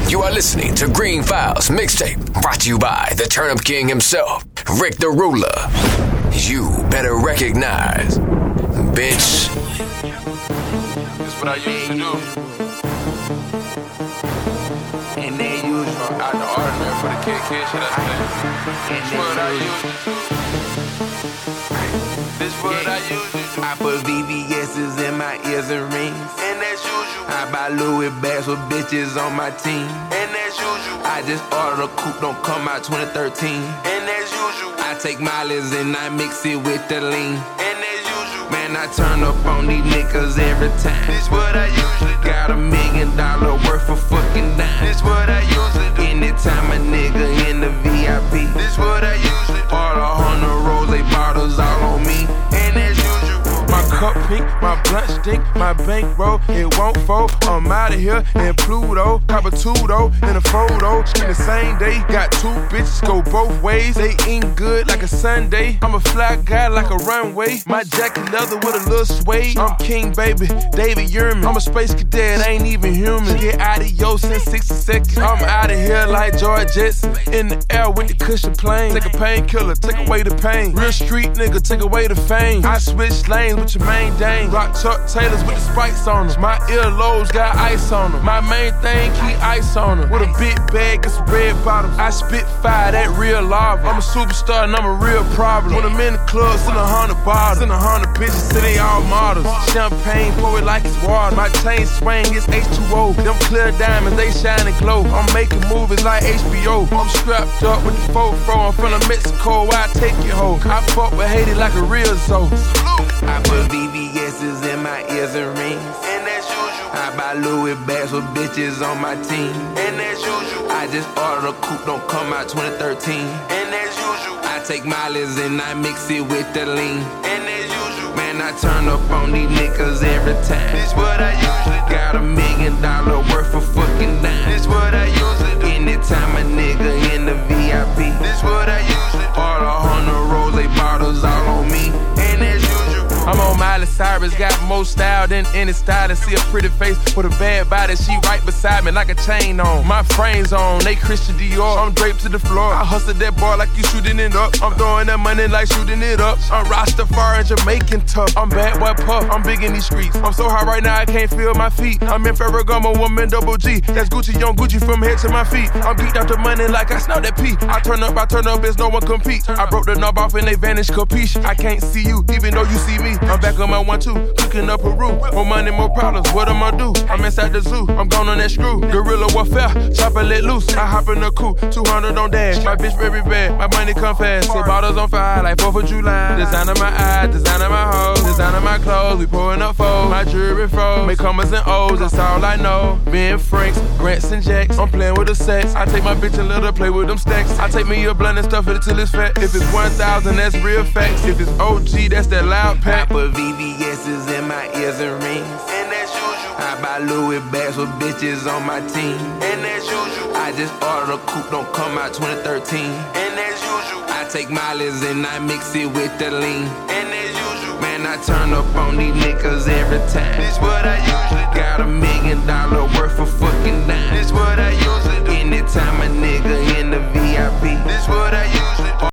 You are listening to Green Files Mixtape, brought to you by the Turnip King himself, Rick the Ruler. You better recognize, bitch. That's what I used to do. And they use Out the ordinary for the kid shit I say. This what I used to do. This what I used to do. I put VVS's in my ears and rings. And that's usual. I buy Louis bags with bitches on my team. And that's usual. I just ordered a coupe, don't come out 2013. And that's usual. I take mileage and I mix it with the lean. And that's usual. Man, I turn up on these niggas every time. This what I usually do. Got $1 million worth of fucking dime. This what I usually do. Anytime a nigga in the VIP. This what I usually do. All 100 rose bottles all on me. And that's usual. My cup pink, my blunt stink, my bankroll, it won't fold. I'm out of here in Pluto, cop a two-though in a photo. In the same day, got 2 bitches, go both ways. They eat good like a Sunday. I'm a fly guy like a runway. My jacket leather with a little suede. I'm King Baby, David Yurman. I'm a space cadet, ain't even human. Get adios in 60 seconds. I'm out of here like George Jetson. In the air with the cushion plane. Take a painkiller, take away the pain. Real street nigga, take away the fame. I switch lanes with your main dame. Rock Chuck Taylors with the spikes on them. My earlobes got ice on them. My main thing, keep ice on them. With a big bag and some red bottoms. I spit fire, that real lava. I'm a superstar and I'm a real problem. When I'm in the club, send 100 bottles. Send 100 bitches, till they all models. Champagne, pour it like it's water. My chain swing, it's H2O. Them clear diamonds, they shine and glow. I'm making movies like HBO. I'm strapped up with the fofo. I'm from Mexico, I take it home. I fuck with Haiti like a real Zoe. I put VVS's in my ears and rings. And that's usual. I buy Louis bags with bitches on my team. And that's usual. I just ordered a coupe, don't come out 2013. And that's usual. I take mileage and I mix it with the lean. And that's usual. Man, I turn up on these niggas every time. This what I usually do. Got $1 million worth of fucking dime. This what I usually do. Anytime a nigga in the VIP. This what I usually do. All 100 rose bottles all on me. And that's usual. I'm on Miley Cyrus, got more style than any stylist. See a pretty face with a bad body, she right beside me like a chain on. My frames on, they Christian Dior. I'm draped to the floor. I hustle that bar like you shooting it up. I'm throwing that money like shooting it up. I'm Rastafari and Jamaican tough. I'm bad boy puff, I'm big in these streets. I'm so high right now I can't feel my feet. I'm in Ferragamo, woman double G. That's Gucci on Gucci from head to my feet. I'm geeked out the money like I snort that pee. I turn up, it's no one compete. I broke the knob off and they vanished, capiche. I can't see you, even though you see me. I'm back on my 1-2, cooking up Peru. More money, more problems, what am I do? I'm inside the zoo, I'm gone on that screw. Guerrilla warfare, chopper let loose. I hop in the coupe, 200 on dash. My bitch very bad, my money come fast. Say bottles on fire like 4th of July. Design of my eyes, design of my hoes, design of my clothes. We pouring up foes, my jewelry froze. Make commas and O's, that's all I know. Ben Franks, Grants and Jacks. I'm playing with the sex. I take my bitch and let her play with them stacks. I take me a blunt and stuff it till it's fat. If it's 1,000, that's real facts. If it's OG, that's that loud pack. But VVS's in my ears and rings. And that's usual. I buy Louis bags with bitches on my team. And that's usual. I just ordered a coupe, don't come out 2013. And that's usual. I take mileage and I mix it with the lean. And that's usual. Man, I turn up on these niggas every time. This what I usually do. Got $1 million worth of fucking dime. This what I usually do. Anytime a nigga in the VIP. This what I usually do.